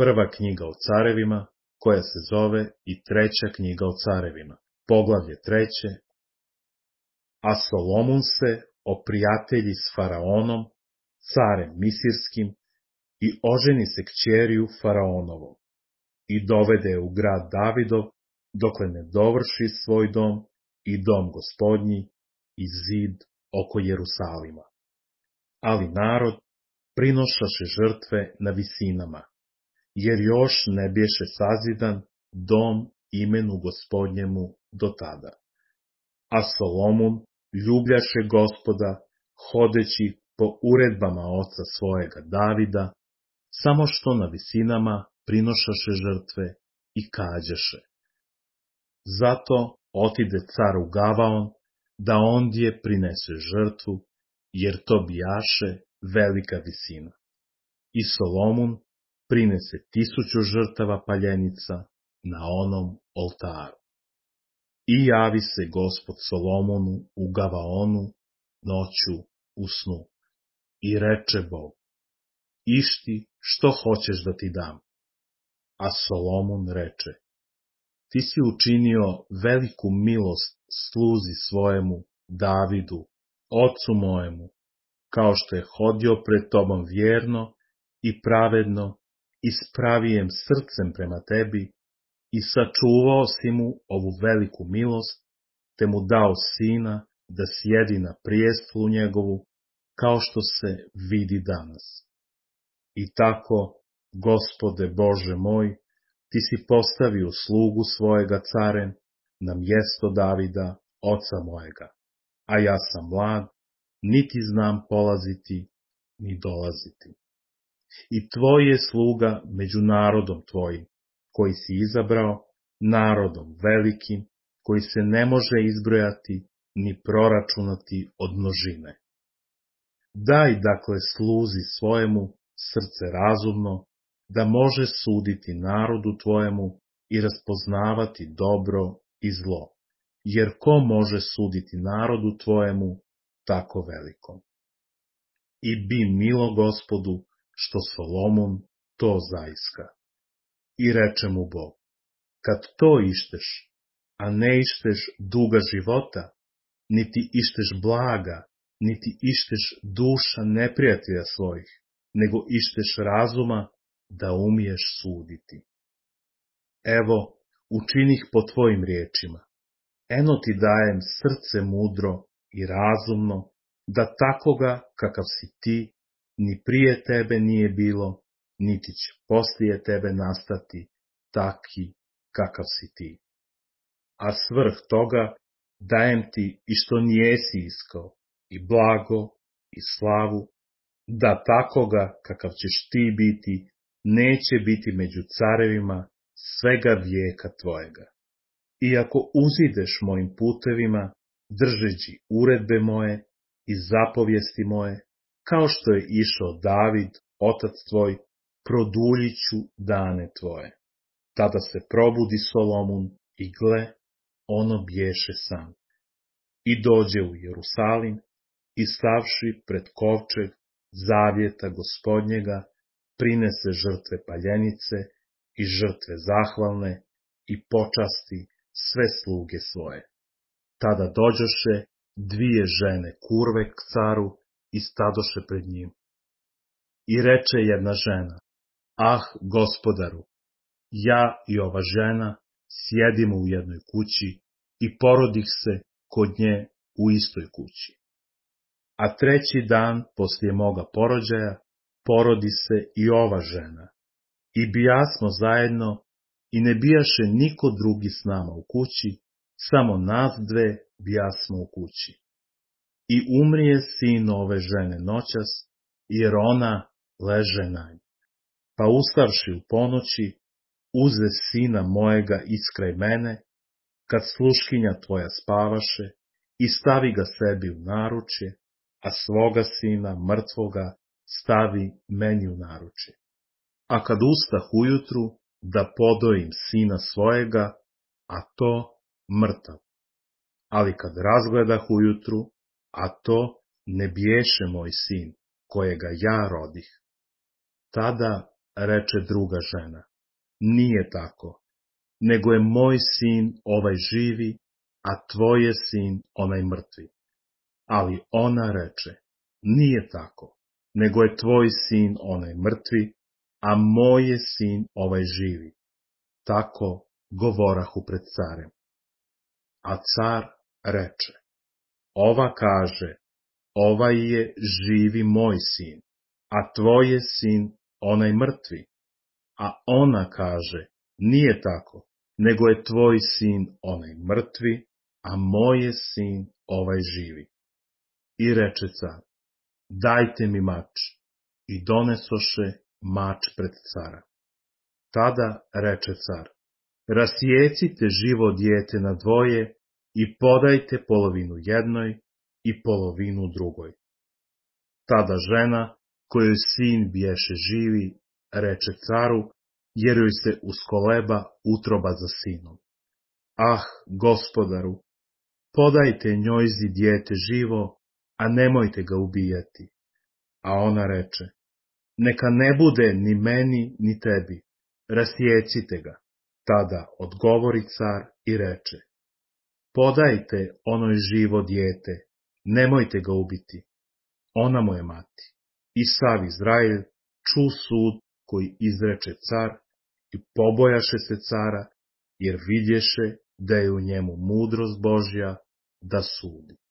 Prva knjiga o carevima, koja se zove i treća knjiga o carevima, poglavlje 3. A Solomon se oprijatelji s Faraonom, carem Misirskim, i oženi se kćeriju Faraonovom, i dovede je u grad Davidov, dokle ne dovrši svoj dom i dom gospodnji i zid oko Jerusalima. Ali narod prinošaše žrtve na visinama, jer još ne bješe sazidan dom imenu gospodnjemu do tada. A Solomon ljubljaše Gospoda, hodeći po uredbama oca svojega Davida, samo što na visinama prinošaše žrtve i kađaše. Zato otide car u Gavaon, da ondje prinese žrtvu, jer to bijaše velika visina. I Solomon prinese 1000 žrtava paljenica na onom oltaru. I javi se Gospod Solomonu u Gavaonu noću u snu. I reče Bog: Išti što hoćeš da ti dam. A Solomon reče: Ti si učinio veliku milost sluzi svojemu Davidu, ocu mojemu, kao što je hodio pred tobom vjerno i pravedno i s pravijem srcem prema tebi, i sačuvao si mu ovu veliku milost, te mu dao sina da sjedi na prijestolu njegovu, kao što se vidi danas. I tako, Gospode Bože moj, ti si postavio slugu svojega carem na mjesto Davida, oca mojega, a ja sam mlad, niti znam polaziti, ni dolaziti. I tvoj je sluga među narodom tvojim, koji si izabrao, narodom velikim, koji se ne može izbrojati ni proračunati od množine. Daj dakle sluzi svojemu srce razumno, da može suditi narodu tvojemu i raspoznavati dobro i zlo, jer ko može suditi narodu tvojemu tako velikom? I bi milo Gospodu, što Solomon to zaiska. I reče mu Bog: Kad to išteš, a ne išteš duga života, niti išteš blaga, niti išteš duša neprijatelja svojih, nego išteš razuma, da umiješ suditi. Evo, učinih po tvojim riječima. Eno ti dajem srce mudro i razumno, da takoga kakav si ti, ni prije tebe nije bilo, niti će poslije tebe nastati taki kakav si ti. A svrh toga dajem ti i što nijesi iskao, i blago, i slavu, da takoga kakav ćeš ti biti, neće biti među carevima svega vijeka tvojega. I ako uzideš mojim putevima, držeći uredbe moje i zapovijesti moje, kao što je išao David, otac tvoj, produljit ću dane tvoje. Tada se probudi Solomon i gle, ono bješe san. I dođe u Jerusalim i stavši pred kovčeg zavjeta Gospodnjega, prinese žrtve paljenice i žrtve zahvalne i počasti sve sluge svoje. Tada dođoše 2 žene kurve k caru i stadoše pred njim. I reče jedna žena: Ah, gospodaru, ja i ova žena sjedimo u jednoj kući i porodih se kod nje u istoj kući. A 3. dan poslije moga porođaja porodi se i ova žena. I bijasmo zajedno i ne bijaše niko drugi s nama u kući, samo nas 2 bijasmo u kući. I umrije sin ove žene noćas, jer ona leže na nju. Pa ustavši u ponoći, uze sina mojega iskraj mene, kad sluškinja tvoja spavaše, i stavi ga sebi u naručje, a svoga sina mrtvoga stavi meni u naručje. A kad ustah ujutru, da podojim sina svojega, a to mrtav. Ali kad razgledah ujutru, a to ne biješe moj sin, kojega ja rodih, tada reče druga žena, nije tako, nego je moj sin ovaj živi, a tvoj je sin onaj mrtvi. Ali ona reče, nije tako, nego je tvoj sin onaj mrtvi, a moj je sin ovaj živi. Tako govorahu pred carem. A car reče, ova kaže, ovaj je živi moj sin, a tvoj je sin onaj mrtvi. A ona kaže, nije tako, nego je tvoj sin onaj mrtvi, a moj je sin ovaj živi. I reče car, dajte mi mač. I donesoše mač pred cara. Tada reče car, rasjecite živo dijete na dvoje i podajte polovinu jednoj i polovinu drugoj. Tada žena, kojoj sin bješe živi, reče caru, jer joj se uskoleba utroba za sinom. Ah, gospodaru, podajte njojzi dijete živo, a nemojte ga ubijati. A ona reče, neka ne bude ni meni ni tebi, rasjecite ga. Tada odgovori car i reče, podajte onoj živo dijete, nemojte ga ubiti. Ona mu je mati. I sav Izrael ču sud koji izreče car i pobojaše se cara, jer vidješe da je u njemu mudrost Božja da sudi.